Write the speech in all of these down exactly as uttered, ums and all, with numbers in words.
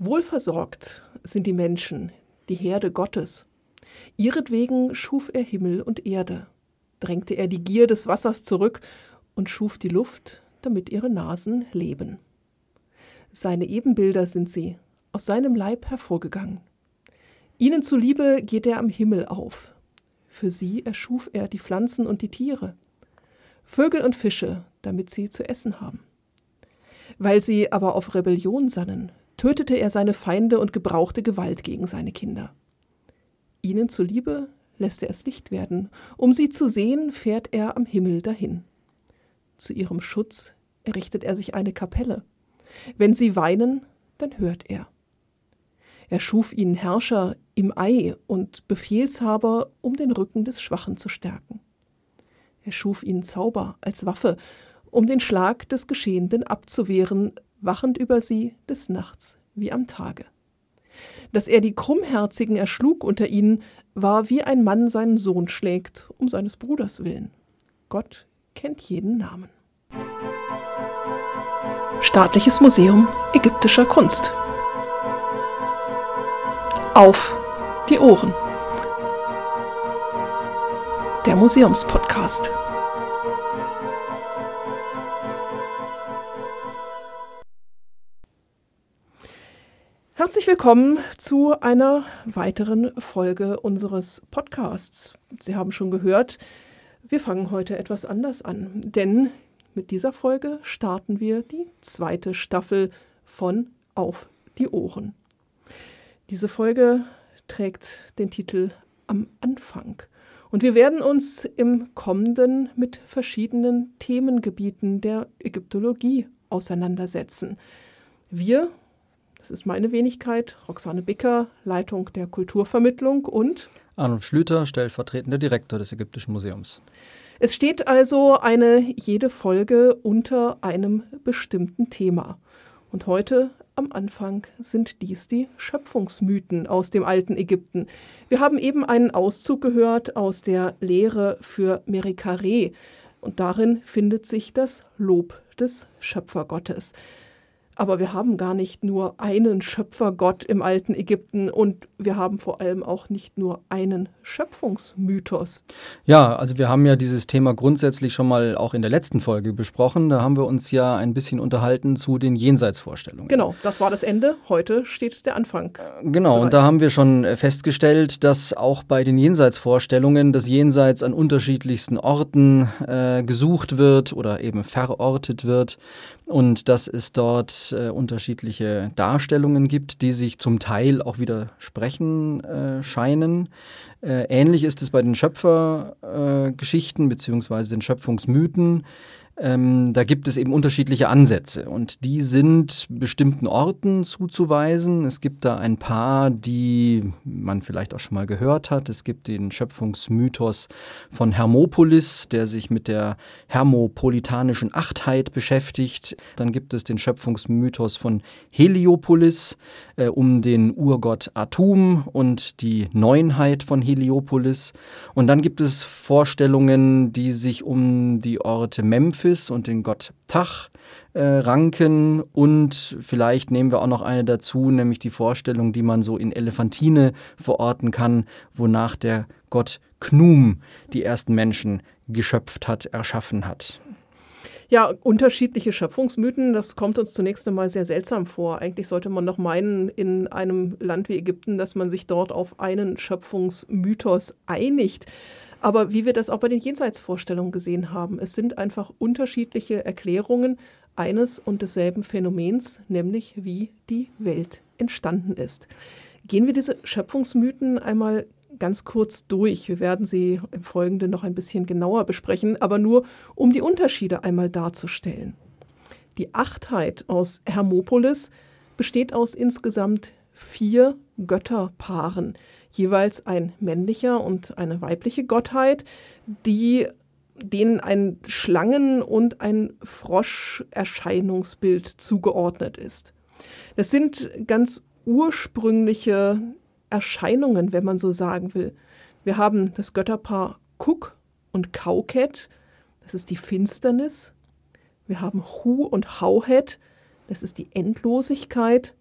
Wohlversorgt sind die Menschen, die Herde Gottes. Ihretwegen schuf er Himmel und Erde, drängte er die Gier des Wassers zurück und schuf die Luft, damit ihre Nasen leben. Seine Ebenbilder sind sie, aus seinem Leib hervorgegangen. Ihnen zuliebe geht er am Himmel auf. Für sie erschuf er die Pflanzen und die Tiere, Vögel und Fische, damit sie zu essen haben. Weil sie aber auf Rebellion sannen, tötete er seine Feinde und gebrauchte Gewalt gegen seine Kinder. Ihnen zuliebe lässt er es Licht werden, um sie zu sehen, fährt er am Himmel dahin. Zu ihrem Schutz errichtet er sich eine Kapelle. Wenn sie weinen, dann hört er. Er schuf ihnen Herrscher im Ei und Befehlshaber, um den Rücken des Schwachen zu stärken. Er schuf ihnen Zauber als Waffe, um den Schlag des Geschehenden abzuwehren, wachend über sie des Nachts wie am Tage. Dass er die Krummherzigen erschlug unter ihnen, war wie ein Mann seinen Sohn schlägt, um seines Bruders willen. Gott kennt jeden Namen. Staatliches Museum ägyptischer Kunst. Auf die Ohren. Der Museumspodcast. Herzlich willkommen zu einer weiteren Folge unseres Podcasts. Sie haben schon gehört, wir fangen heute etwas anders an, denn mit dieser Folge starten wir die zweite Staffel von Auf die Ohren. Diese Folge trägt den Titel Am Anfang. Und wir werden uns im Kommenden mit verschiedenen Themengebieten der Ägyptologie auseinandersetzen. Wir, das ist meine Wenigkeit, Roxane Bicker, Leitung der Kulturvermittlung und Arnold Schlüter, stellvertretender Direktor des Ägyptischen Museums. Es steht also eine jede Folge unter einem bestimmten Thema. Und heute am Anfang sind dies die Schöpfungsmythen aus dem alten Ägypten. Wir haben eben einen Auszug gehört aus der Lehre für Merikare. Und darin findet sich das Lob des Schöpfergottes. Aber wir haben gar nicht nur einen Schöpfergott im alten Ägypten und wir haben vor allem auch nicht nur einen Schöpfungsmythos. Ja, also wir haben ja dieses Thema grundsätzlich schon mal auch in der letzten Folge besprochen. Da haben wir uns ja ein bisschen unterhalten zu den Jenseitsvorstellungen. Genau, das war das Ende. Heute steht der Anfang. Genau, bereit. Und da haben wir schon festgestellt, dass auch bei den Jenseitsvorstellungen das Jenseits an unterschiedlichsten Orten äh, gesucht wird oder eben verortet wird. Und dass es dort äh, unterschiedliche Darstellungen gibt, die sich zum Teil auch widersprechen äh, scheinen. Äh, ähnlich ist es bei den Schöpfergeschichten äh, bzw. den Schöpfungsmythen. Ähm, da gibt es eben unterschiedliche Ansätze und die sind bestimmten Orten zuzuweisen. Es gibt da ein paar, die man vielleicht auch schon mal gehört hat. Es gibt den Schöpfungsmythos von Hermopolis, der sich mit der hermopolitanischen Achtheit beschäftigt. Dann gibt es den Schöpfungsmythos von Heliopolis äh, um den Urgott Atum und die Neunheit von Heliopolis. Und dann gibt es Vorstellungen, die sich um die Orte Memphis und den Gott Tach äh, ranken und vielleicht nehmen wir auch noch eine dazu, nämlich die Vorstellung, die man so in Elephantine verorten kann, wonach der Gott Khnum die ersten Menschen geschöpft hat, erschaffen hat. Ja, unterschiedliche Schöpfungsmythen, das kommt uns zunächst einmal sehr seltsam vor. Eigentlich sollte man doch meinen, in einem Land wie Ägypten, dass man sich dort auf einen Schöpfungsmythos einigt. Aber wie wir das auch bei den Jenseitsvorstellungen gesehen haben, es sind einfach unterschiedliche Erklärungen eines und desselben Phänomens, nämlich wie die Welt entstanden ist. Gehen wir diese Schöpfungsmythen einmal ganz kurz durch. Wir werden sie im Folgenden noch ein bisschen genauer besprechen, aber nur um die Unterschiede einmal darzustellen. Die Achtheit aus Hermopolis besteht aus insgesamt vier Götterpaaren, jeweils ein männlicher und eine weibliche Gottheit, die, denen ein Schlangen- und ein Frosch-Erscheinungsbild zugeordnet ist. Das sind ganz ursprüngliche Erscheinungen, wenn man so sagen will. Wir haben das Götterpaar Kuk und Kauket, das ist die Finsternis. Wir haben Hu und Hauhet, das ist die Endlosigkeit.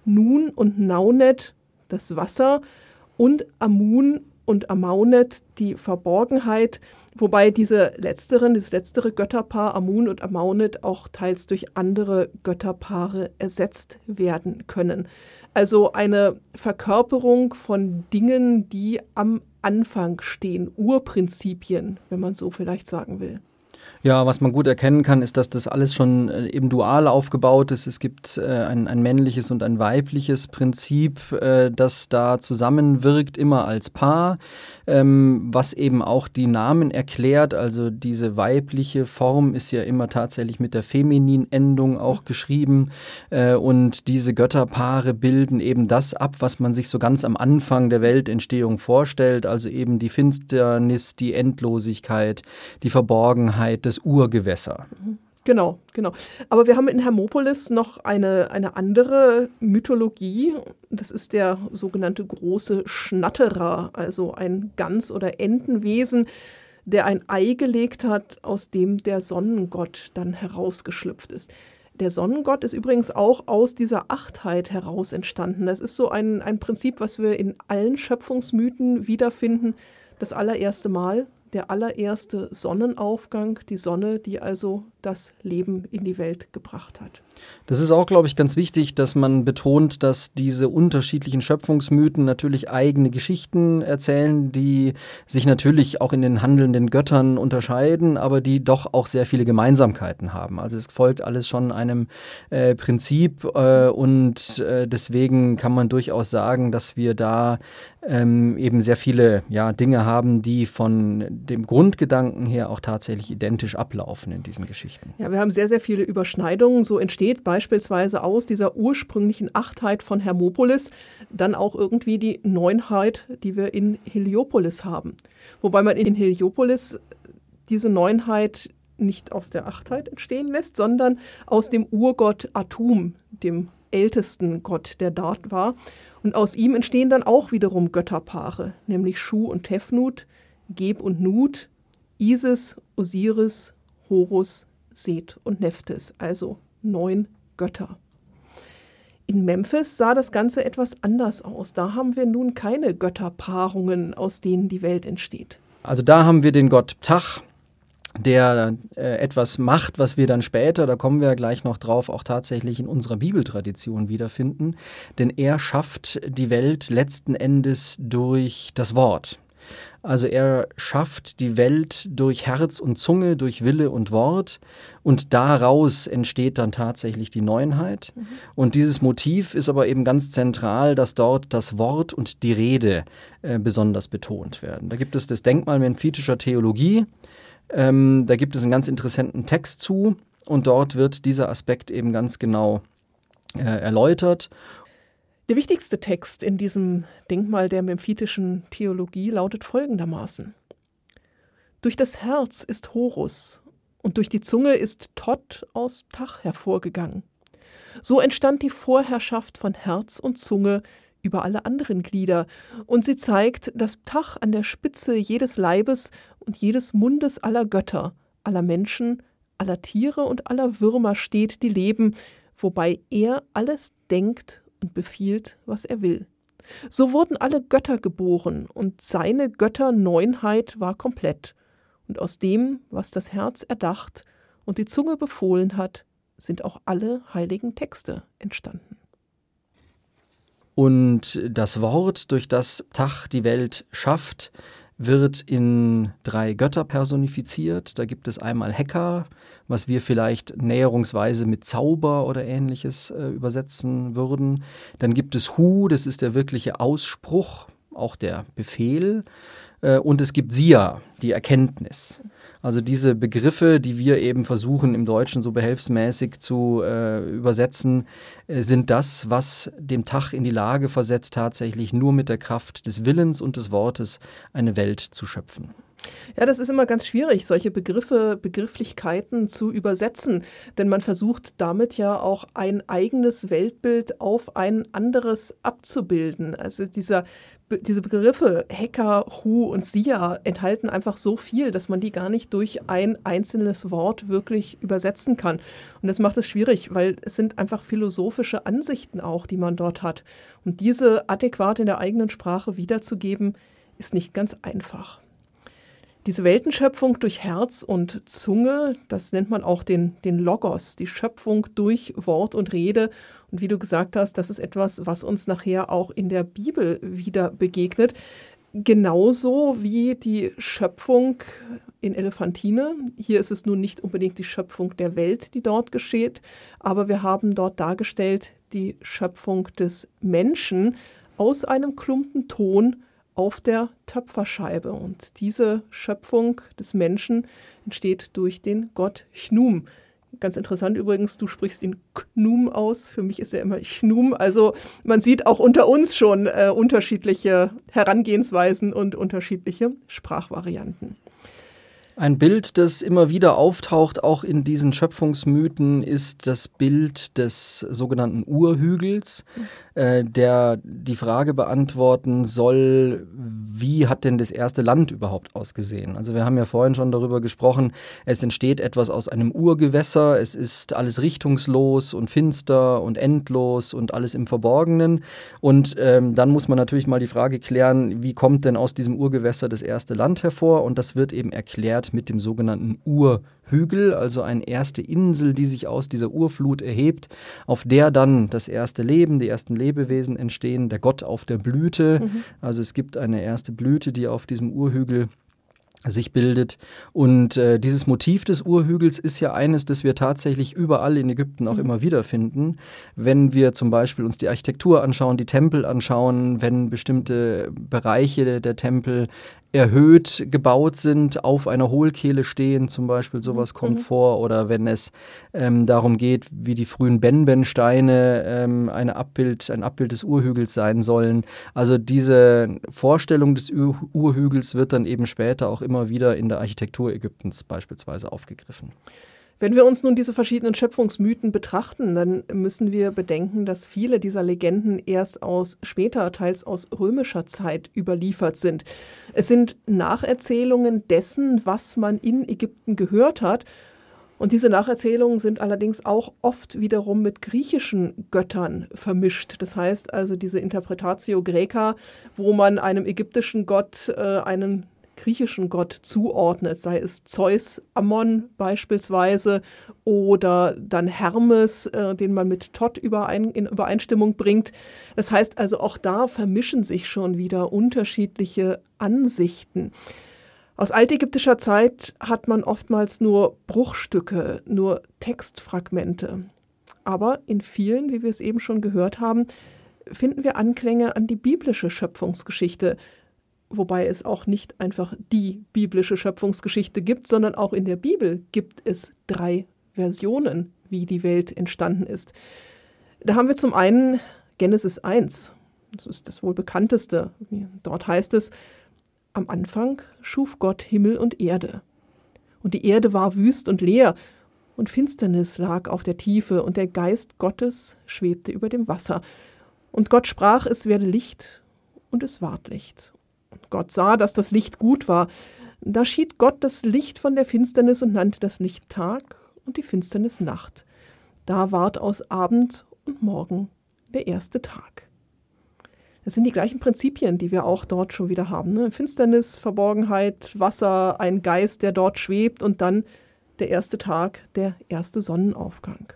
Nun und Naunet, das Wasser, und Amun und Amaunet, die Verborgenheit, wobei diese letzteren, dieses letztere Götterpaar Amun und Amaunet auch teils durch andere Götterpaare ersetzt werden können. Also eine Verkörperung von Dingen, die am Anfang stehen, Urprinzipien, wenn man so vielleicht sagen will. Ja, was man gut erkennen kann, ist, dass das alles schon äh, eben dual aufgebaut ist. Es gibt äh, ein, ein männliches und ein weibliches Prinzip, äh, das da zusammenwirkt, immer als Paar, ähm, was eben auch die Namen erklärt. Also diese weibliche Form ist ja immer tatsächlich mit der Feminin-Endung auch geschrieben. Äh, und diese Götterpaare bilden eben das ab, was man sich so ganz am Anfang der Weltentstehung vorstellt. Also eben die Finsternis, die Endlosigkeit, die Verborgenheit, das Urgewässer. Genau, genau. Aber wir haben in Hermopolis noch eine, eine andere Mythologie. Das ist der sogenannte große Schnatterer, also ein Gans- oder Entenwesen, der ein Ei gelegt hat, aus dem der Sonnengott dann herausgeschlüpft ist. Der Sonnengott ist übrigens auch aus dieser Achtheit heraus entstanden. Das ist so ein, ein Prinzip, was wir in allen Schöpfungsmythen wiederfinden. Das allererste Mal. Der allererste Sonnenaufgang, die Sonne, die also das Leben in die Welt gebracht hat. Das ist auch, glaube ich, ganz wichtig, dass man betont, dass diese unterschiedlichen Schöpfungsmythen natürlich eigene Geschichten erzählen, die sich natürlich auch in den handelnden Göttern unterscheiden, aber die doch auch sehr viele Gemeinsamkeiten haben. Also es folgt alles schon einem äh, Prinzip äh, und äh, deswegen kann man durchaus sagen, dass wir da ähm, eben sehr viele ja, Dinge haben, die von dem Grundgedanken her auch tatsächlich identisch ablaufen in diesen Geschichten. Ja, wir haben sehr, sehr viele Überschneidungen. So entsteht beispielsweise aus dieser ursprünglichen Achtheit von Hermopolis dann auch irgendwie die Neunheit, die wir in Heliopolis haben. Wobei man in Heliopolis diese Neunheit nicht aus der Achtheit entstehen lässt, sondern aus dem Urgott Atum, dem ältesten Gott, der dort war. Und aus ihm entstehen dann auch wiederum Götterpaare, nämlich Shu und Tefnut, Geb und Nut, Isis, Osiris, Horus, Seth und Nephthys, also neun Götter. In Memphis sah das Ganze etwas anders aus. Da haben wir nun keine Götterpaarungen, aus denen die Welt entsteht. Also da haben wir den Gott Ptah, der äh, etwas macht, was wir dann später, da kommen wir ja gleich noch drauf, auch tatsächlich in unserer Bibeltradition wiederfinden. Denn er schafft die Welt letzten Endes durch das Wort. Also er schafft die Welt durch Herz und Zunge, durch Wille und Wort und daraus entsteht dann tatsächlich die Neunheit. Mhm. Und dieses Motiv ist aber eben ganz zentral, dass dort das Wort und die Rede äh, besonders betont werden. Da gibt es das Denkmal memphitischer Theologie, ähm, da gibt es einen ganz interessanten Text zu und dort wird dieser Aspekt eben ganz genau äh, erläutert. Der wichtigste Text in diesem Denkmal der memphitischen Theologie lautet folgendermaßen: Durch das Herz ist Horus und durch die Zunge ist Tot aus Ptah hervorgegangen. So entstand die Vorherrschaft von Herz und Zunge über alle anderen Glieder und sie zeigt, dass Ptah an der Spitze jedes Leibes und jedes Mundes aller Götter, aller Menschen, aller Tiere und aller Würmer steht, die leben, wobei er alles denkt und befiehlt, was er will. So wurden alle Götter geboren und seine Götterneunheit war komplett. Und aus dem, was das Herz erdacht und die Zunge befohlen hat, sind auch alle heiligen Texte entstanden. Und das Wort, durch das Ptah die Welt schafft, wird in drei Götter personifiziert. Da gibt es einmal Heka, was wir vielleicht näherungsweise mit Zauber oder Ähnliches äh, übersetzen würden. Dann gibt es Hu, das ist der wirkliche Ausspruch, auch der Befehl. Äh, und es gibt Sia, die Erkenntnis. Also diese Begriffe, die wir eben versuchen im Deutschen so behelfsmäßig zu äh, übersetzen, äh, sind das, was dem Ptah in die Lage versetzt, tatsächlich nur mit der Kraft des Willens und des Wortes eine Welt zu schöpfen. Ja, das ist immer ganz schwierig, solche Begriffe, Begrifflichkeiten zu übersetzen, denn man versucht damit ja auch ein eigenes Weltbild auf ein anderes abzubilden. Also dieser, diese Begriffe Heka, Hu und Sia enthalten einfach so viel, dass man die gar nicht durch ein einzelnes Wort wirklich übersetzen kann. Und das macht es schwierig, weil es sind einfach philosophische Ansichten auch, die man dort hat. Und diese adäquat in der eigenen Sprache wiederzugeben, ist nicht ganz einfach. Diese Weltenschöpfung durch Herz und Zunge, das nennt man auch den, den Logos, die Schöpfung durch Wort und Rede. Und wie du gesagt hast, das ist etwas, was uns nachher auch in der Bibel wieder begegnet. Genauso wie die Schöpfung in Elephantine. Hier ist es nun nicht unbedingt die Schöpfung der Welt, die dort geschieht, aber wir haben dort dargestellt die Schöpfung des Menschen aus einem Klumpen Ton auf der Töpferscheibe. Und diese Schöpfung des Menschen entsteht durch den Gott Chnum. Ganz interessant übrigens, du sprichst ihn Knum aus. Für mich ist er immer Chnum. Also man sieht auch unter uns schon äh, unterschiedliche Herangehensweisen und unterschiedliche Sprachvarianten. Ein Bild, das immer wieder auftaucht, auch in diesen Schöpfungsmythen, ist das Bild des sogenannten Urhügels, äh, der die Frage beantworten soll, wie hat denn das erste Land überhaupt ausgesehen? Also wir haben ja vorhin schon darüber gesprochen, es entsteht etwas aus einem Urgewässer, es ist alles richtungslos und finster und endlos und alles im Verborgenen. Und ähm, dann muss man natürlich mal die Frage klären, wie kommt denn aus diesem Urgewässer das erste Land hervor? Und das wird eben erklärt mit dem sogenannten Urhügel, also eine erste Insel, die sich aus dieser Urflut erhebt, auf der dann das erste Leben, die ersten Lebewesen entstehen, der Gott auf der Blüte. Mhm. Also es gibt eine erste Blüte, die auf diesem Urhügel sich bildet. Und äh, dieses Motiv des Urhügels ist ja eines, das wir tatsächlich überall in Ägypten auch mhm. immer wieder finden. Wenn wir zum Beispiel uns die Architektur anschauen, die Tempel anschauen, wenn bestimmte Bereiche der, der Tempel erhöht gebaut sind, auf einer Hohlkehle stehen, zum Beispiel sowas mhm. kommt vor. Oder wenn es ähm, darum geht, wie die frühen Benbensteine ähm, eine Abbild, ein Abbild des Urhügels sein sollen. Also diese Vorstellung des Ur- Urhügels wird dann eben später auch immer wieder in der Architektur Ägyptens beispielsweise aufgegriffen. Wenn wir uns nun diese verschiedenen Schöpfungsmythen betrachten, dann müssen wir bedenken, dass viele dieser Legenden erst aus später, teils aus römischer Zeit überliefert sind. Es sind Nacherzählungen dessen, was man in Ägypten gehört hat. Und diese Nacherzählungen sind allerdings auch oft wiederum mit griechischen Göttern vermischt. Das heißt also diese Interpretatio Graeca, wo man einem ägyptischen Gott äh, einen griechischen Gott zuordnet, sei es Zeus, Ammon beispielsweise oder dann Hermes, äh, den man mit Thoth überein, in Übereinstimmung bringt. Das heißt also, auch da vermischen sich schon wieder unterschiedliche Ansichten. Aus altägyptischer Zeit hat man oftmals nur Bruchstücke, nur Textfragmente. Aber in vielen, wie wir es eben schon gehört haben, finden wir Anklänge an die biblische Schöpfungsgeschichte, wobei es auch nicht einfach die biblische Schöpfungsgeschichte gibt, sondern auch in der Bibel gibt es drei Versionen, wie die Welt entstanden ist. Da haben wir zum einen Genesis eins, das ist das wohl bekannteste. Dort heißt es, am Anfang schuf Gott Himmel und Erde. Und die Erde war wüst und leer, und Finsternis lag auf der Tiefe, und der Geist Gottes schwebte über dem Wasser. Und Gott sprach, es werde Licht, und es ward Licht. Gott sah, dass das Licht gut war. Da schied Gott das Licht von der Finsternis und nannte das Licht Tag und die Finsternis Nacht. Da ward aus Abend und Morgen der erste Tag. Das sind die gleichen Prinzipien, die wir auch dort schon wieder haben. Ne? Finsternis, Verborgenheit, Wasser, ein Geist, der dort schwebt und dann der erste Tag, der erste Sonnenaufgang.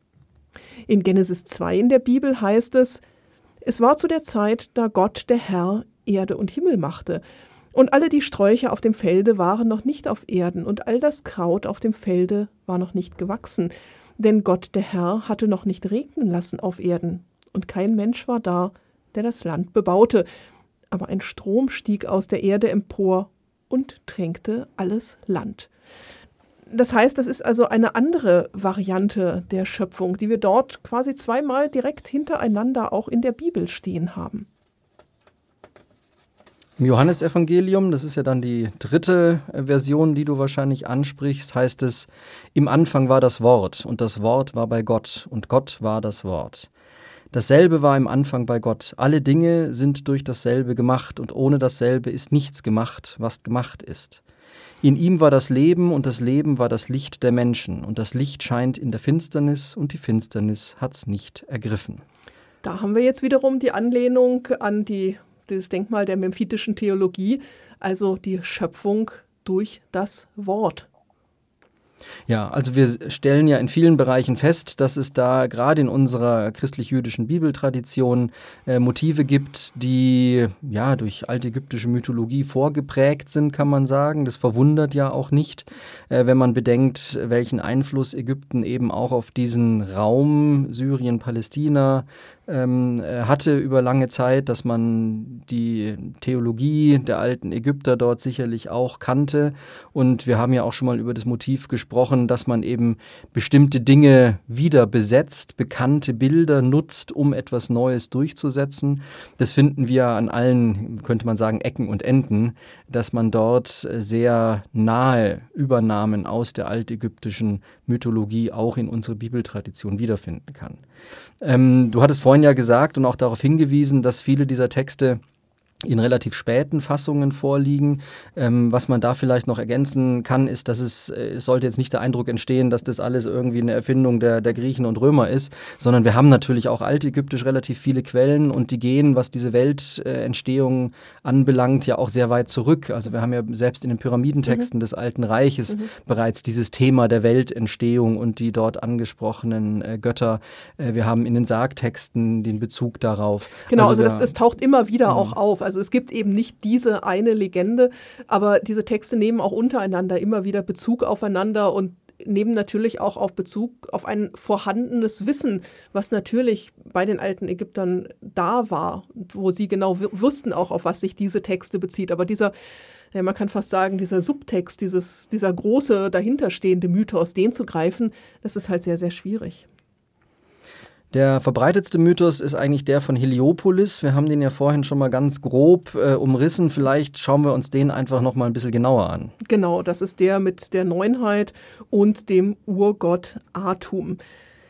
In Genesis zwei in der Bibel heißt es, es war zu der Zeit, da Gott, der Herr, Erde und Himmel machte. Und alle die Sträucher auf dem Felde waren noch nicht auf Erden, und all das Kraut auf dem Felde war noch nicht gewachsen. Denn Gott, der Herr, hatte noch nicht regnen lassen auf Erden, und kein Mensch war da, der das Land bebaute. Aber ein Strom stieg aus der Erde empor und tränkte alles Land. Das heißt, das ist also eine andere Variante der Schöpfung, die wir dort quasi zweimal direkt hintereinander auch in der Bibel stehen haben. Im Johannesevangelium, das ist ja dann die dritte Version, die du wahrscheinlich ansprichst, heißt es, im Anfang war das Wort und das Wort war bei Gott und Gott war das Wort. Dasselbe war im Anfang bei Gott. Alle Dinge sind durch dasselbe gemacht und ohne dasselbe ist nichts gemacht, was gemacht ist. In ihm war das Leben und das Leben war das Licht der Menschen und das Licht scheint in der Finsternis und die Finsternis hat's nicht ergriffen. Da haben wir jetzt wiederum die Anlehnung an die das Denkmal der memphitischen Theologie, also die Schöpfung durch das Wort. Ja, also wir stellen ja in vielen Bereichen fest, dass es da gerade in unserer christlich-jüdischen Bibeltradition äh, Motive gibt, die ja durch altägyptische Mythologie vorgeprägt sind, kann man sagen. Das verwundert ja auch nicht, äh, wenn man bedenkt, welchen Einfluss Ägypten eben auch auf diesen Raum Syrien, Palästina ähm, hatte über lange Zeit, dass man die Theologie der alten Ägypter dort sicherlich auch kannte. Und wir haben ja auch schon mal über das Motiv gesprochen, dass man eben bestimmte Dinge wieder besetzt, bekannte Bilder nutzt, um etwas Neues durchzusetzen. Das finden wir an allen, könnte man sagen, Ecken und Enden, dass man dort sehr nahe Übernahmen aus der altägyptischen Mythologie auch in unsere Bibeltradition wiederfinden kann. Ähm, du hattest vorhin ja gesagt und auch darauf hingewiesen, dass viele dieser Texte in relativ späten Fassungen vorliegen. Ähm, was man da vielleicht noch ergänzen kann, ist, dass es, es sollte jetzt nicht der Eindruck entstehen, dass das alles irgendwie eine Erfindung der, der Griechen und Römer ist, sondern wir haben natürlich auch altägyptisch relativ viele Quellen und die gehen, was diese Weltentstehung äh, anbelangt, ja auch sehr weit zurück. Also wir haben ja selbst in den Pyramidentexten mhm. des Alten Reiches mhm. bereits dieses Thema der Weltentstehung und die dort angesprochenen äh, Götter. Äh, wir haben in den Sargtexten den Bezug darauf. Genau, also, also das, wir, es taucht immer wieder mhm. auch auf. Also es gibt eben nicht diese eine Legende, aber diese Texte nehmen auch untereinander immer wieder Bezug aufeinander und nehmen natürlich auch auf Bezug auf ein vorhandenes Wissen, was natürlich bei den alten Ägyptern da war, wo sie genau w- wussten auch, auf was sich diese Texte bezieht. Aber dieser, ja, man kann fast sagen, dieser Subtext, dieses, dieser große dahinterstehende Mythos, den zu greifen, das ist halt sehr, sehr schwierig. Der verbreitetste Mythos ist eigentlich der von Heliopolis. Wir haben den ja vorhin schon mal ganz grob äh, umrissen. Vielleicht schauen wir uns den einfach noch mal ein bisschen genauer an. Genau, das ist der mit der Neunheit und dem Urgott Atum.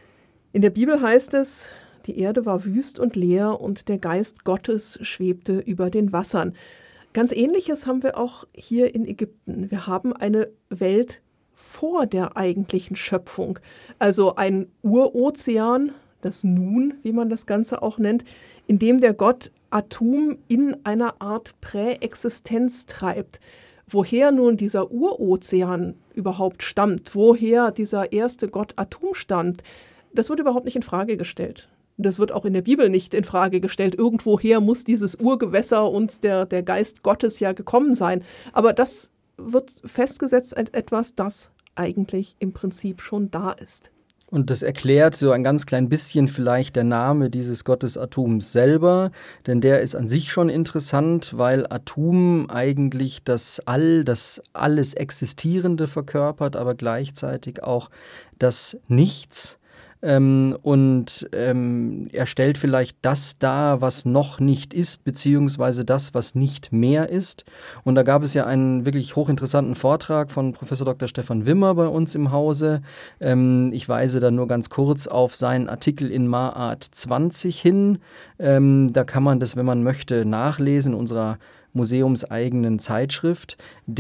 In der Bibel heißt es, die Erde war wüst und leer und der Geist Gottes schwebte über den Wassern. Ganz Ähnliches haben wir auch hier in Ägypten. Wir haben eine Welt vor der eigentlichen Schöpfung, also ein Urozean, das Nun, wie man das Ganze auch nennt, in dem der Gott Atum in einer Art Präexistenz treibt. Woher nun dieser Urozean überhaupt stammt, woher dieser erste Gott Atum stammt, das wird überhaupt nicht in Frage gestellt. Das wird auch in der Bibel nicht in Frage gestellt. Irgendwoher muss dieses Urgewässer und der, der Geist Gottes ja gekommen sein. Aber das wird festgesetzt als etwas, das eigentlich im Prinzip schon da ist. Und das erklärt so ein ganz klein bisschen vielleicht der Name dieses Gottes Atums selber, denn der ist an sich schon interessant, weil Atum eigentlich das All, das alles Existierende verkörpert, aber gleichzeitig auch das Nichts. Ähm, und ähm, er stellt vielleicht das dar, was noch nicht ist, beziehungsweise das, was nicht mehr ist. Und da gab es ja einen wirklich hochinteressanten Vortrag von Professor Doktor Stefan Wimmer bei uns im Hause. Ähm, ich weise da nur ganz kurz auf seinen Artikel in Ma'at zwanzig hin. Ähm, da kann man das, wenn man möchte, nachlesen in unserer museumseigenen Zeitschrift,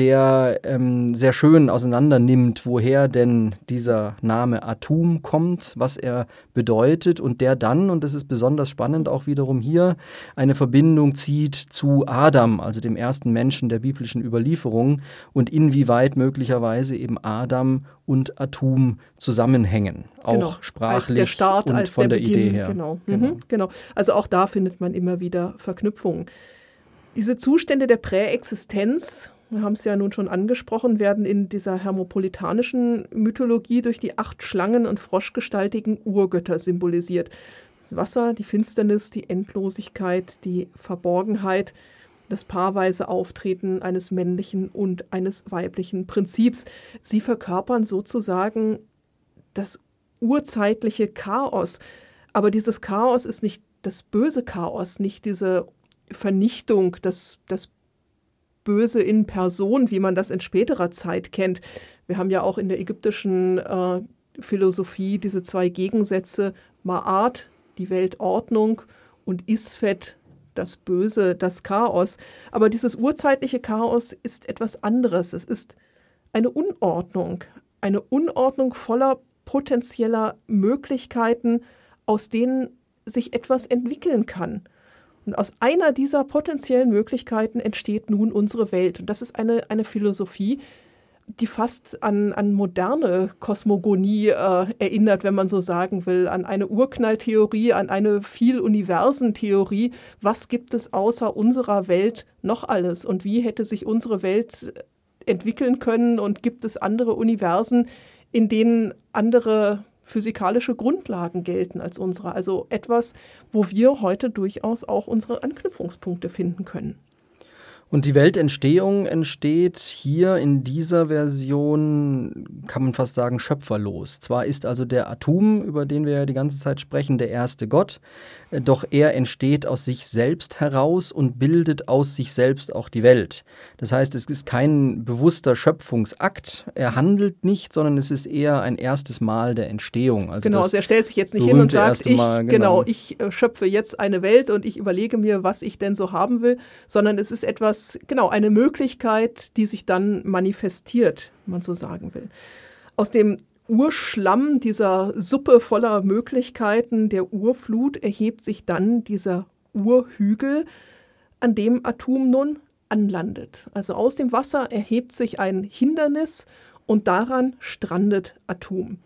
der ähm, sehr schön auseinander nimmt, woher denn dieser Name Atum kommt, was er bedeutet und der dann, und das ist besonders spannend auch wiederum hier, eine Verbindung zieht zu Adam, also dem ersten Menschen der biblischen Überlieferung und inwieweit möglicherweise eben Adam und Atum zusammenhängen, auch genau, sprachlich als der Start, und als von der, der Beginn, Idee her. Genau. Genau. Mhm, genau. Also auch da findet man immer wieder Verknüpfungen. Diese Zustände der Präexistenz, wir haben es ja nun schon angesprochen, werden in dieser hermopolitanischen Mythologie durch die acht Schlangen- und froschgestaltigen Urgötter symbolisiert. Das Wasser, die Finsternis, die Endlosigkeit, die Verborgenheit, das paarweise Auftreten eines männlichen und eines weiblichen Prinzips. Sie verkörpern sozusagen das urzeitliche Chaos. Aber dieses Chaos ist nicht das böse Chaos, nicht diese Vernichtung, das, das Böse in Person, wie man das in späterer Zeit kennt. Wir haben ja auch in der ägyptischen äh, Philosophie diese zwei Gegensätze, Ma'at, die Weltordnung, und Isfet, das Böse, das Chaos. Aber dieses urzeitliche Chaos ist etwas anderes. Es ist eine Unordnung, eine Unordnung voller potenzieller Möglichkeiten, aus denen sich etwas entwickeln kann. Und aus einer dieser potenziellen Möglichkeiten entsteht nun unsere Welt. Und das ist eine, eine Philosophie, die fast an, an moderne Kosmogonie äh, erinnert, wenn man so sagen will, an eine Urknalltheorie, an eine Vieluniversentheorie. Was gibt es außer unserer Welt noch alles? Und wie hätte sich unsere Welt entwickeln können? Und gibt es andere Universen, in denen andere physikalische Grundlagen gelten als unsere? Also etwas, wo wir heute durchaus auch unsere Anknüpfungspunkte finden können. Und die Weltentstehung entsteht hier in dieser Version, kann man fast sagen, schöpferlos. Zwar ist also der Atum, über den wir ja die ganze Zeit sprechen, der erste Gott, doch er entsteht aus sich selbst heraus und bildet aus sich selbst auch die Welt. Das heißt, es ist kein bewusster Schöpfungsakt, er handelt nicht, sondern es ist eher ein erstes Mal der Entstehung. Also genau, also er stellt sich jetzt nicht hin und sagt, ich, Mal, genau. genau, ich äh, schöpfe jetzt eine Welt und ich überlege mir, was ich denn so haben will, sondern es ist etwas, genau, eine Möglichkeit, die sich dann manifestiert, wenn man so sagen will. Aus dem Urschlamm dieser Suppe voller Möglichkeiten der Urflut erhebt sich dann dieser Urhügel, an dem Atum nun anlandet. Also aus dem Wasser erhebt sich ein Hindernis und daran strandet Atum.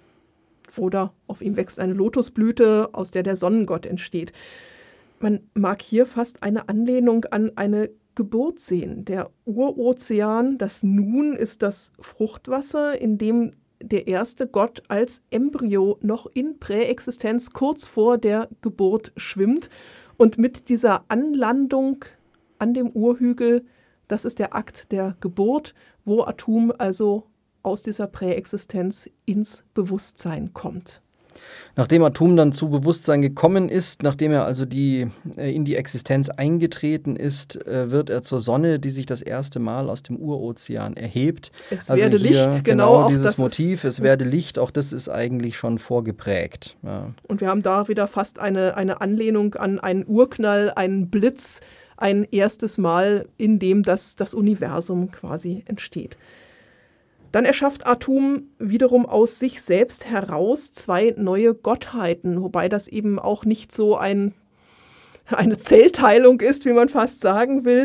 Oder auf ihm wächst eine Lotusblüte, aus der der Sonnengott entsteht. Man mag hier fast eine Anlehnung an eine Geburt sehen. Der Urozean, das Nun, ist das Fruchtwasser, in dem der erste Gott als Embryo noch in Präexistenz kurz vor der Geburt schwimmt. Und mit dieser Anlandung an dem Urhügel, das ist der Akt der Geburt, wo Atum also aus dieser Präexistenz ins Bewusstsein kommt. Nachdem Atum dann zu Bewusstsein gekommen ist, nachdem er also die, äh, in die Existenz eingetreten ist, äh, wird er zur Sonne, die sich das erste Mal aus dem Urozean erhebt. Es also werde hier, Licht, genau. Genau auch dieses das Motiv, es werde Licht, auch das ist eigentlich schon vorgeprägt. Ja. Und wir haben da wieder fast eine, eine Anlehnung an einen Urknall, einen Blitz, ein erstes Mal, in dem das, das Universum quasi entsteht. Dann erschafft Atum wiederum aus sich selbst heraus zwei neue Gottheiten, wobei das eben auch nicht so ein, eine Zellteilung ist, wie man fast sagen will.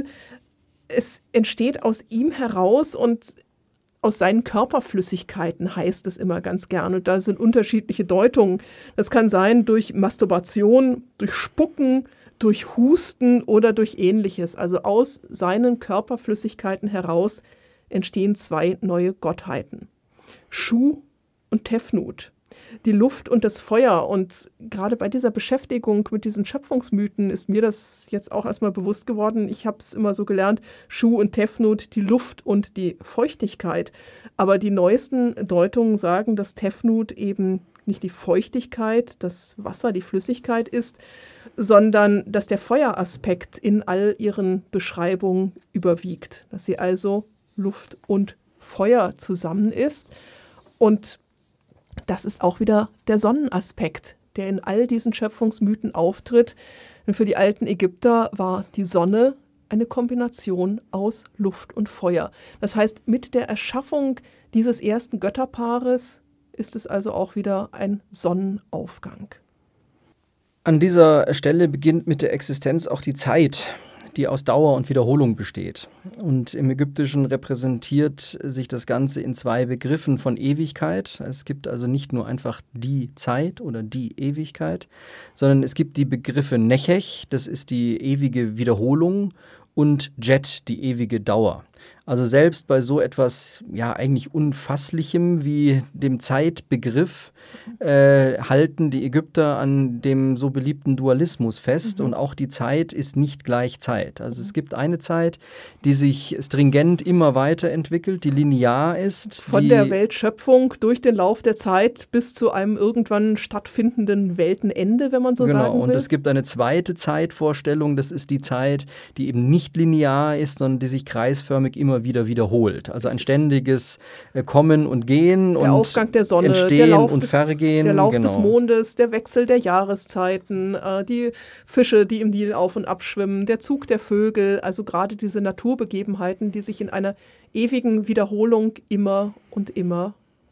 Es entsteht aus ihm heraus und aus seinen Körperflüssigkeiten, heißt es immer ganz gerne. Da sind unterschiedliche Deutungen. Das kann sein durch Masturbation, durch Spucken, durch Husten oder durch Ähnliches. Also aus seinen Körperflüssigkeiten heraus entstehen zwei neue Gottheiten. Shu und Tefnut, die Luft und das Feuer. Und gerade bei dieser Beschäftigung mit diesen Schöpfungsmythen ist mir das jetzt auch erstmal bewusst geworden. Ich habe es immer so gelernt, Shu und Tefnut, die Luft und die Feuchtigkeit. Aber die neuesten Deutungen sagen, dass Tefnut eben nicht die Feuchtigkeit, das Wasser, die Flüssigkeit ist, sondern dass der Feueraspekt in all ihren Beschreibungen überwiegt. Dass sie also Luft und Feuer zusammen ist. Und das ist auch wieder der Sonnenaspekt, der in all diesen Schöpfungsmythen auftritt. Denn für die alten Ägypter war die Sonne eine Kombination aus Luft und Feuer. Das heißt, mit der Erschaffung dieses ersten Götterpaares ist es also auch wieder ein Sonnenaufgang. An dieser Stelle beginnt mit der Existenz auch die Zeit, die aus Dauer und Wiederholung besteht. Und im Ägyptischen repräsentiert sich das Ganze in zwei Begriffen von Ewigkeit. Es gibt also nicht nur einfach die Zeit oder die Ewigkeit, sondern es gibt die Begriffe Nechech, das ist die ewige Wiederholung, und Jet, die ewige Dauer. Also selbst bei so etwas, ja, eigentlich Unfasslichem wie dem Zeitbegriff äh, halten die Ägypter an dem so beliebten Dualismus fest. Mhm. Und auch die Zeit ist nicht gleich Zeit. Also mhm. es gibt eine Zeit, die sich stringent immer weiterentwickelt, die linear ist. Von die der Weltschöpfung durch den Lauf der Zeit bis zu einem irgendwann stattfindenden Weltenende, wenn man so genau, sagen will. Und es gibt eine zweite Zeitvorstellung, das ist die Zeit, die eben nicht linear ist, sondern die sich kreisförmig Dynamik immer wieder wiederholt. Also ein ständiges äh, Kommen und Gehen der und Aufgang der Sonne, Entstehen der Lauf und des, Vergehen. Der Lauf genau. des Mondes, der Wechsel der Jahreszeiten, äh, die Fische, die im Nil auf und ab schwimmen, der Zug der Vögel, also gerade diese Naturbegebenheiten, die sich in einer ewigen Wiederholung immer und immer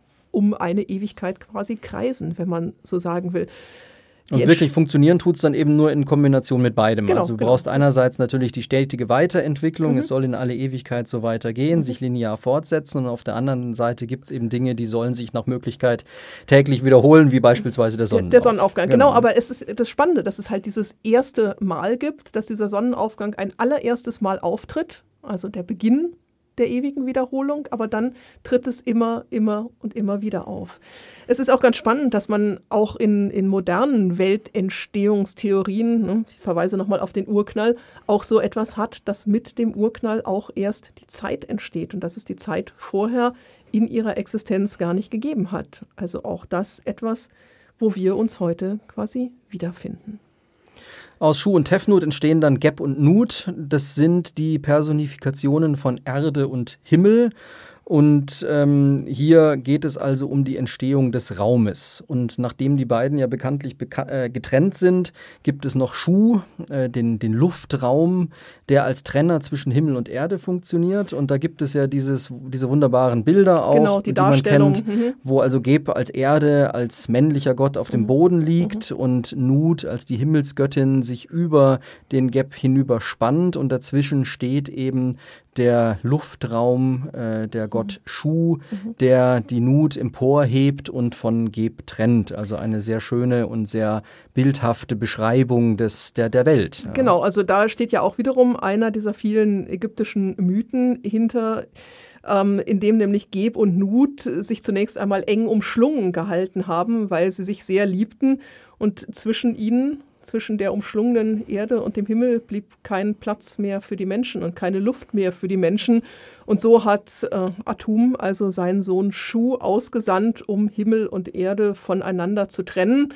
um eine Ewigkeit quasi kreisen, wenn man so sagen will. Die Und wirklich funktionieren tut es dann eben nur in Kombination mit beidem. Genau, also du genau. brauchst einerseits natürlich die stetige Weiterentwicklung, Mhm. es soll in alle Ewigkeit so weitergehen, Mhm. sich linear fortsetzen, und auf der anderen Seite gibt es eben Dinge, die sollen sich nach Möglichkeit täglich wiederholen, wie beispielsweise der Sonnenaufgang. Der Sonnenaufgang, genau. genau. Aber es ist das Spannende, dass es halt dieses erste Mal gibt, dass dieser Sonnenaufgang ein allererstes Mal auftritt, also der Beginn der ewigen Wiederholung, aber dann tritt es immer, immer und immer wieder auf. Es ist auch ganz spannend, dass man auch in, in modernen Weltentstehungstheorien, ne, ich verweise nochmal auf den Urknall, auch so etwas hat, dass mit dem Urknall auch erst die Zeit entsteht und dass es die Zeit vorher in ihrer Existenz gar nicht gegeben hat. Also auch das etwas, wo wir uns heute quasi wiederfinden. Aus Schuh und Tefnut entstehen dann Geb und Nut. Das sind die Personifikationen von Erde und Himmel. Und ähm, hier geht es also um die Entstehung des Raumes. Und nachdem die beiden ja bekanntlich beka- äh, getrennt sind, gibt es noch Schuh, äh, den, den Luftraum, der als Trenner zwischen Himmel und Erde funktioniert. Und da gibt es ja dieses, diese wunderbaren Bilder auch, genau, die, die man kennt, mhm. wo also Geb als Erde, als männlicher Gott auf dem Boden liegt mhm. und Nut als die Himmelsgöttin sich über den Geb hinüberspannt. Und dazwischen steht eben der Luftraum, äh, der Gott Schuh, mhm. der die Nut emporhebt und von Geb trennt. Also eine sehr schöne und sehr bildhafte Beschreibung des, der, der Welt. Ja. Genau, also da steht ja auch wiederum einer dieser vielen ägyptischen Mythen hinter, ähm, in dem nämlich Geb und Nut sich zunächst einmal eng umschlungen gehalten haben, weil sie sich sehr liebten, und zwischen ihnen, zwischen der umschlungenen Erde und dem Himmel, blieb kein Platz mehr für die Menschen und keine Luft mehr für die Menschen. Und so hat äh, Atum also seinen Sohn Schuh ausgesandt, um Himmel und Erde voneinander zu trennen.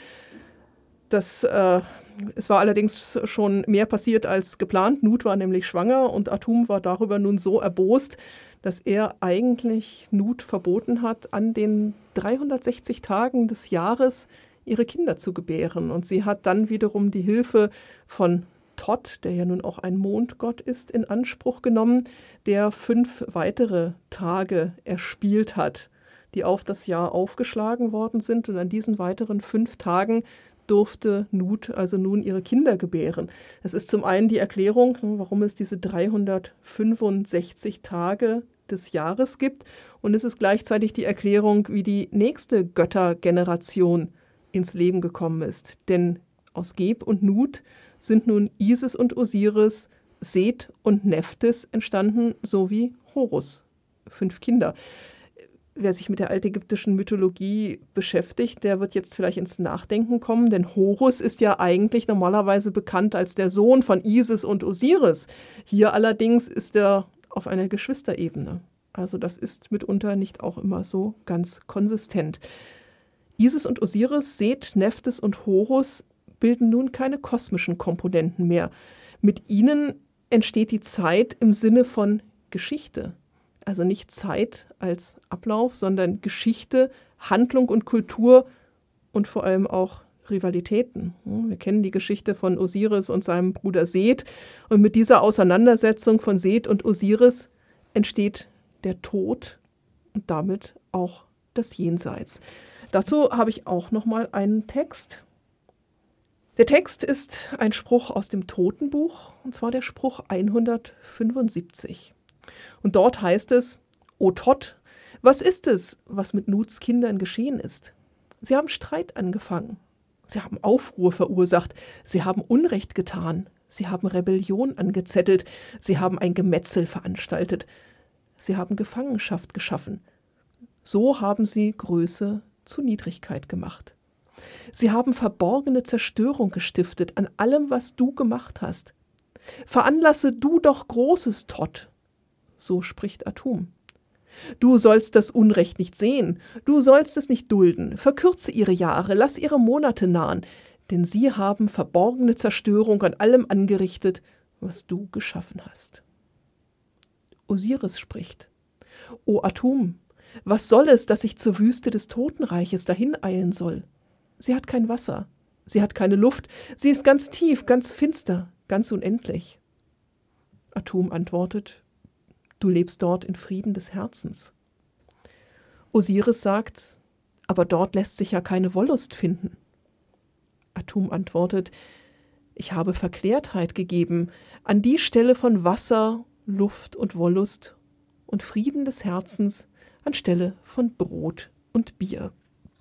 Das, äh, es war allerdings schon mehr passiert als geplant. Nut war nämlich schwanger und Atum war darüber nun so erbost, dass er eigentlich Nut verboten hat, an den dreihundertsechzig Tagen des Jahres ihre Kinder zu gebären. Und sie hat dann wiederum die Hilfe von Thoth, der ja nun auch ein Mondgott ist, in Anspruch genommen, der fünf weitere Tage erspielt hat, die auf das Jahr aufgeschlagen worden sind. Und an diesen weiteren fünf Tagen durfte Nut also nun ihre Kinder gebären. Das ist zum einen die Erklärung, warum es diese dreihundertfünfundsechzig Tage des Jahres gibt. Und es ist gleichzeitig die Erklärung, wie die nächste Göttergeneration ins Leben gekommen ist. Denn aus Geb und Nut sind nun Isis und Osiris, Seth und Nephthys entstanden, sowie Horus. Fünf Kinder. Wer sich mit der altägyptischen Mythologie beschäftigt, der wird jetzt vielleicht ins Nachdenken kommen, denn Horus ist ja eigentlich normalerweise bekannt als der Sohn von Isis und Osiris. Hier allerdings ist er auf einer Geschwisterebene. Also das ist mitunter nicht auch immer so ganz konsistent. Isis und Osiris, Seth, Nephthys und Horus bilden nun keine kosmischen Komponenten mehr. Mit ihnen entsteht die Zeit im Sinne von Geschichte. Also nicht Zeit als Ablauf, sondern Geschichte, Handlung und Kultur und vor allem auch Rivalitäten. Wir kennen die Geschichte von Osiris und seinem Bruder Seth. Und mit dieser Auseinandersetzung von Seth und Osiris entsteht der Tod und damit auch das Jenseits. Dazu habe ich auch noch mal einen Text. Der Text ist ein Spruch aus dem Totenbuch, und zwar der Spruch hundertfünfundsiebzig. Und dort heißt es: O Thoth, was ist es, was mit Nuts Kindern geschehen ist? Sie haben Streit angefangen. Sie haben Aufruhr verursacht. Sie haben Unrecht getan. Sie haben Rebellion angezettelt. Sie haben ein Gemetzel veranstaltet. Sie haben Gefangenschaft geschaffen. So haben sie Größe zu Niedrigkeit gemacht. Sie haben verborgene Zerstörung gestiftet an allem, was du gemacht hast. Veranlasse du doch Großes, Thoth. So spricht Atum. Du sollst das Unrecht nicht sehen, du sollst es nicht dulden, verkürze ihre Jahre, lass ihre Monate nahen, denn sie haben verborgene Zerstörung an allem angerichtet, was du geschaffen hast. Osiris spricht: O Atum, was soll es, dass ich zur Wüste des Totenreiches dahin eilen soll? Sie hat kein Wasser, sie hat keine Luft, sie ist ganz tief, ganz finster, ganz unendlich. Atum antwortet: Du lebst dort in Frieden des Herzens. Osiris sagt: Aber dort lässt sich ja keine Wollust finden. Atum antwortet: Ich habe Verklärtheit gegeben an die Stelle von Wasser, Luft und Wollust und Frieden des Herzens anstelle von Brot und Bier.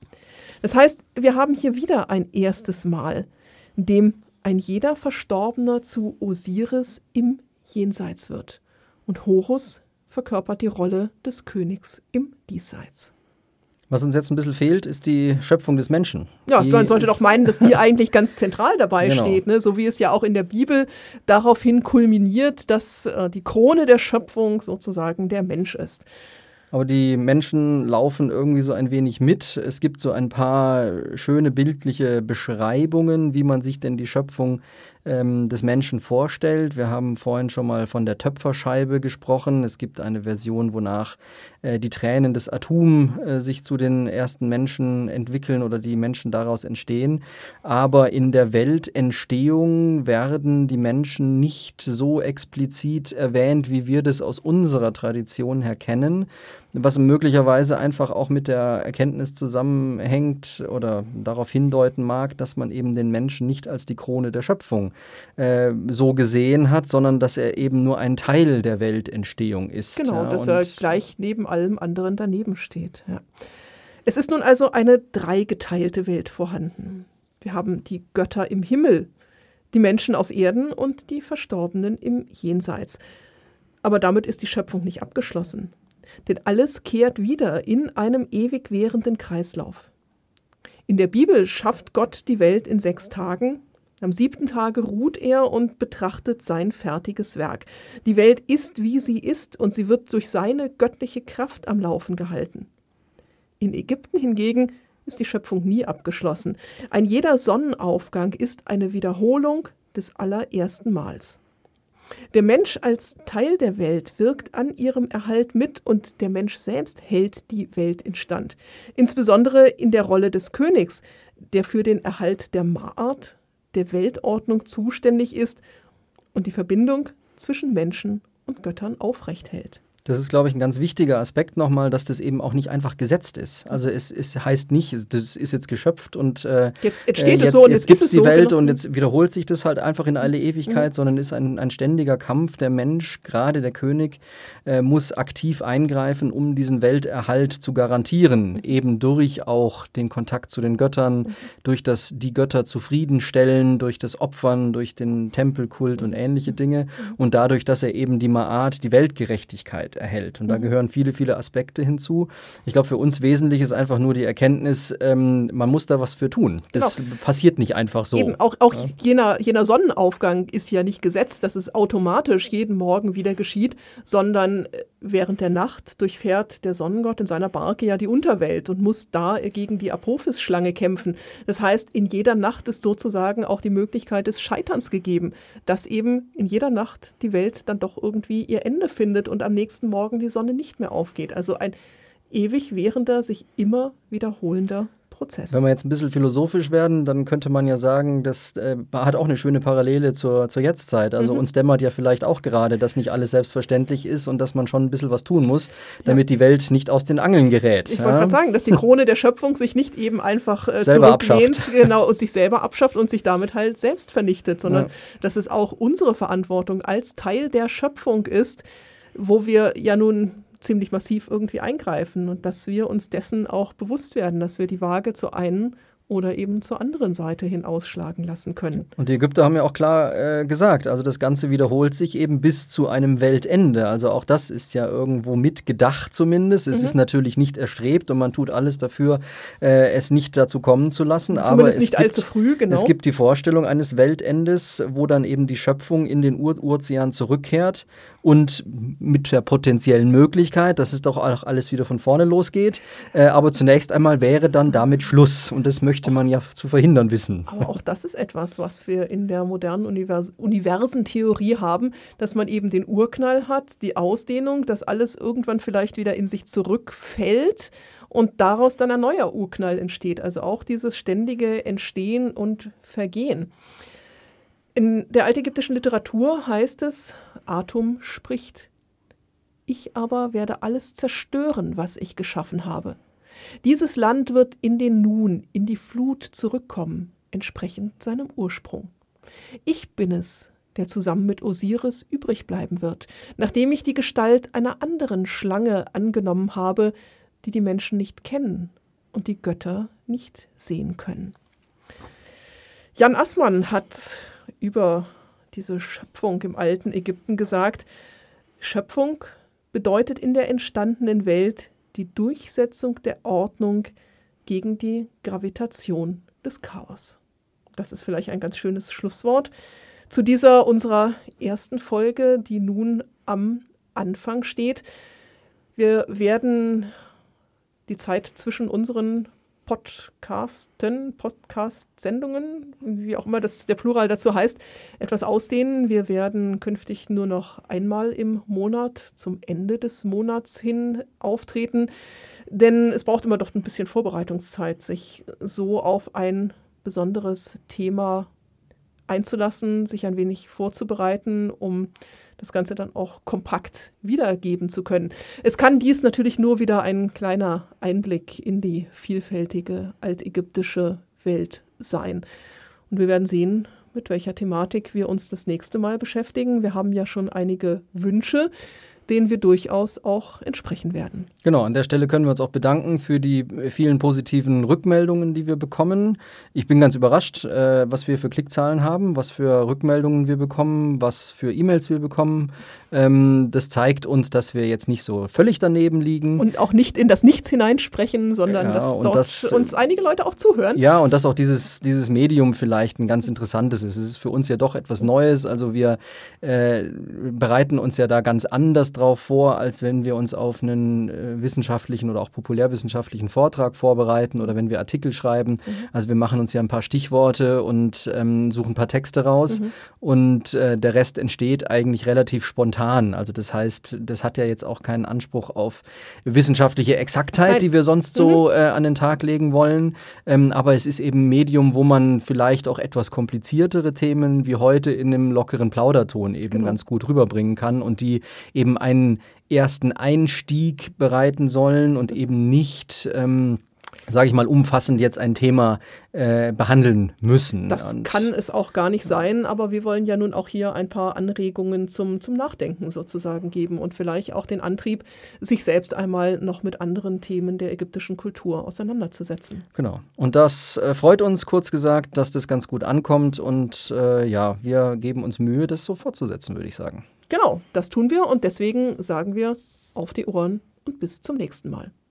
Das heißt, wir haben hier wieder ein erstes Mal, in dem ein jeder Verstorbener zu Osiris im Jenseits wird. Und Horus verkörpert die Rolle des Königs im Diesseits. Was uns jetzt ein bisschen fehlt, ist die Schöpfung des Menschen. Ja, die man sollte doch meinen, dass die eigentlich ganz zentral dabei genau. steht, ne? So wie es ja auch in der Bibel daraufhin kulminiert, dass äh, die Krone der Schöpfung sozusagen der Mensch ist. Aber die Menschen laufen irgendwie so ein wenig mit. Es gibt so ein paar schöne bildliche Beschreibungen, wie man sich denn die Schöpfung ähm, des Menschen vorstellt. Wir haben vorhin schon mal von der Töpferscheibe gesprochen. Es gibt eine Version, wonach äh, die Tränen des Atum äh, sich zu den ersten Menschen entwickeln oder die Menschen daraus entstehen. Aber in der Weltentstehung werden die Menschen nicht so explizit erwähnt, wie wir das aus unserer Tradition her kennen. Was möglicherweise einfach auch mit der Erkenntnis zusammenhängt oder darauf hindeuten mag, dass man eben den Menschen nicht als die Krone der Schöpfung äh, so gesehen hat, sondern dass er eben nur ein Teil der Weltentstehung ist. Genau, ja, dass er gleich neben allem anderen daneben steht. Ja. Es ist nun also eine dreigeteilte Welt vorhanden. Wir haben die Götter im Himmel, die Menschen auf Erden und die Verstorbenen im Jenseits. Aber damit ist die Schöpfung nicht abgeschlossen. Denn alles kehrt wieder in einem ewig währenden Kreislauf. In der Bibel schafft Gott die Welt in sechs Tagen. Am siebten Tage ruht er und betrachtet sein fertiges Werk. Die Welt ist, wie sie ist, und sie wird durch seine göttliche Kraft am Laufen gehalten. In Ägypten hingegen ist die Schöpfung nie abgeschlossen. Ein jeder Sonnenaufgang ist eine Wiederholung des allerersten Mals. Der Mensch als Teil der Welt wirkt an ihrem Erhalt mit und der Mensch selbst hält die Welt instand. Insbesondere in der Rolle des Königs, der für den Erhalt der Maat, der Weltordnung zuständig ist und die Verbindung zwischen Menschen und Göttern aufrecht hält. Das ist, glaube ich, ein ganz wichtiger Aspekt nochmal, dass das eben auch nicht einfach gesetzt ist. Also es, es heißt nicht, das ist jetzt geschöpft und äh, jetzt entsteht äh, es so und jetzt, jetzt gibt ist es die so, Welt genau. Und jetzt wiederholt sich das halt einfach in alle Ewigkeit, mhm. sondern ist ein, ein ständiger Kampf. Der Mensch, gerade der König, äh, muss aktiv eingreifen, um diesen Welterhalt zu garantieren. Mhm. Eben durch auch den Kontakt zu den Göttern, mhm. durch das die Götter zufriedenstellen, durch das Opfern, durch den Tempelkult und ähnliche Dinge mhm. und dadurch, dass er eben die Ma'at, die Weltgerechtigkeit erhält. Und da gehören viele, viele Aspekte hinzu. Ich glaube, für uns wesentlich ist einfach nur die Erkenntnis, ähm, man muss da was für tun. Das genau. passiert nicht einfach so. Eben, auch auch ja. jener, jener Sonnenaufgang ist ja nicht gesetzt, dass es automatisch jeden Morgen wieder geschieht, sondern während der Nacht durchfährt der Sonnengott in seiner Barke ja die Unterwelt und muss da gegen die Apophis-Schlange kämpfen. Das heißt, in jeder Nacht ist sozusagen auch die Möglichkeit des Scheiterns gegeben, dass eben in jeder Nacht die Welt dann doch irgendwie ihr Ende findet und am nächsten Morgen die Sonne nicht mehr aufgeht. Also ein ewig währender, sich immer wiederholender Prozess. Wenn wir jetzt ein bisschen philosophisch werden, dann könnte man ja sagen, das äh, hat auch eine schöne Parallele zur, zur Jetztzeit. Also mhm. uns dämmert ja vielleicht auch gerade, dass nicht alles selbstverständlich ist und dass man schon ein bisschen was tun muss, damit ja. die Welt nicht aus den Angeln gerät. Ich ja? wollte gerade sagen, dass die Krone der Schöpfung sich nicht eben einfach äh, selber zurücklehnt, abschafft. Genau, und sich selber abschafft und sich damit halt selbst vernichtet, sondern ja. dass es auch unsere Verantwortung als Teil der Schöpfung ist, wo wir ja nun ziemlich massiv irgendwie eingreifen und dass wir uns dessen auch bewusst werden, dass wir die Waage zur einen oder eben zur anderen Seite hin ausschlagen lassen können. Und die Ägypter haben ja auch klar äh, gesagt, also das Ganze wiederholt sich eben bis zu einem Weltende. Also auch das ist ja irgendwo mitgedacht zumindest. Es mhm. ist natürlich nicht erstrebt und man tut alles dafür, äh, es nicht dazu kommen zu lassen. Zumindest aber es nicht gibt, allzu früh, genau. Es gibt die Vorstellung eines Weltendes, wo dann eben die Schöpfung in den Ur-Urzean zurückkehrt und mit der potenziellen Möglichkeit, dass es doch auch alles wieder von vorne losgeht. Äh, aber zunächst einmal wäre dann damit Schluss. Und das möchte möchte man ja zu verhindern wissen. Aber auch das ist etwas, was wir in der modernen Univers- Universentheorie haben, dass man eben den Urknall hat, die Ausdehnung, dass alles irgendwann vielleicht wieder in sich zurückfällt und daraus dann ein neuer Urknall entsteht. Also auch dieses ständige Entstehen und Vergehen. In der altägyptischen Literatur heißt es, Atum spricht. Ich aber werde alles zerstören, was ich geschaffen habe. Dieses Land wird in den Nun, in die Flut zurückkommen, entsprechend seinem Ursprung. Ich bin es, der zusammen mit Osiris übrig bleiben wird, nachdem ich die Gestalt einer anderen Schlange angenommen habe, die die Menschen nicht kennen und die Götter nicht sehen können. Jan Assmann hat über diese Schöpfung im alten Ägypten gesagt, Schöpfung bedeutet in der entstandenen Welt die Durchsetzung der Ordnung gegen die Gravitation des Chaos. Das ist vielleicht ein ganz schönes Schlusswort zu dieser unserer ersten Folge, die nun am Anfang steht. Wir werden die Zeit zwischen unseren Podcasten, Podcast-Sendungen, wie auch immer das der Plural dazu heißt, etwas ausdehnen. Wir werden künftig nur noch einmal im Monat zum Ende des Monats hin auftreten, denn es braucht immer doch ein bisschen Vorbereitungszeit, sich so auf ein besonderes Thema einzulassen, sich ein wenig vorzubereiten, um das Ganze dann auch kompakt wiedergeben zu können. Es kann dies natürlich nur wieder ein kleiner Einblick in die vielfältige altägyptische Welt sein. Und wir werden sehen, mit welcher Thematik wir uns das nächste Mal beschäftigen. Wir haben ja schon einige Wünsche, denen wir durchaus auch entsprechen werden. Genau, an der Stelle können wir uns auch bedanken für die vielen positiven Rückmeldungen, die wir bekommen. Ich bin ganz überrascht, äh, was wir für Klickzahlen haben, was für Rückmeldungen wir bekommen, was für E-Mails wir bekommen. Ähm, das zeigt uns, dass wir jetzt nicht so völlig daneben liegen. Und auch nicht in das Nichts hineinsprechen, sondern ja, dass dort das, uns einige Leute auch zuhören. Ja, und dass auch dieses, dieses Medium vielleicht ein ganz interessantes ist. Es ist für uns ja doch etwas Neues. Also wir äh, bereiten uns ja da ganz anders drauf vor, als wenn wir uns auf einen äh, wissenschaftlichen oder auch populärwissenschaftlichen Vortrag vorbereiten oder wenn wir Artikel schreiben. Mhm. Also wir machen uns ja ein paar Stichworte und ähm, suchen ein paar Texte raus mhm. und äh, der Rest entsteht eigentlich relativ spontan. Also das heißt, das hat ja jetzt auch keinen Anspruch auf wissenschaftliche Exaktheit, Nein. die wir sonst so mhm. äh, an den Tag legen wollen. Ähm, aber es ist eben ein Medium, wo man vielleicht auch etwas kompliziertere Themen wie heute in einem lockeren Plauderton eben genau. ganz gut rüberbringen kann und die eben einen ersten Einstieg bereiten sollen und eben nicht, ähm, sage ich mal, umfassend jetzt ein Thema äh, behandeln müssen. Das und kann es auch gar nicht sein, aber wir wollen ja nun auch hier ein paar Anregungen zum, zum Nachdenken sozusagen geben und vielleicht auch den Antrieb, sich selbst einmal noch mit anderen Themen der ägyptischen Kultur auseinanderzusetzen. Genau. Und das äh, freut uns, kurz gesagt, dass das ganz gut ankommt und äh, ja, wir geben uns Mühe, das so fortzusetzen, würde ich sagen. Genau, das tun wir und deswegen sagen wir auf die Ohren und bis zum nächsten Mal.